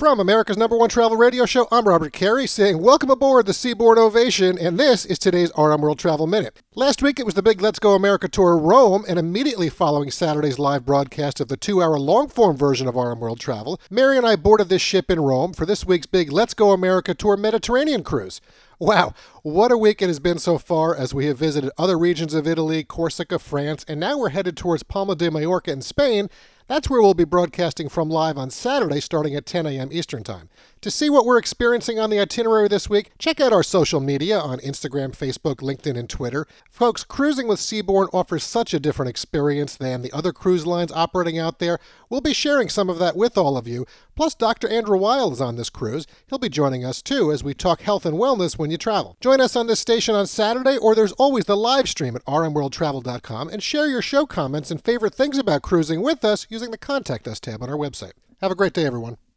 From America's #1 travel radio show, I'm Robert Carey saying welcome aboard the Seaboard Ovation, and this is today's RM World Travel Minute. Last week it was the big Let's Go America Tour Rome, and immediately following Saturday's live broadcast of the 2-hour long-form version of RM World Travel, Mary and I boarded this ship in Rome for this week's big Let's Go America Tour Mediterranean cruise. Wow, what a week it has been so far as we have visited other regions of Italy, Corsica, France, and now we're headed towards Palma de Mallorca in Spain. That's where we'll be broadcasting from live on Saturday starting at 10 a.m. Eastern Time. To see what we're experiencing on the itinerary this week, check out our social media on Instagram, Facebook, LinkedIn, and Twitter. Folks, cruising with Seabourn offers such a different experience than the other cruise lines operating out there. We'll be sharing some of that with all of you. Plus, Dr. Andrew Weil is on this cruise. He'll be joining us too as we talk health and wellness when you travel. Join us on this station on Saturday, or there's always the live stream at rmworldtravel.com, and share your show comments and favorite things about cruising with us using the Contact Us tab on our website. Have a great day, everyone.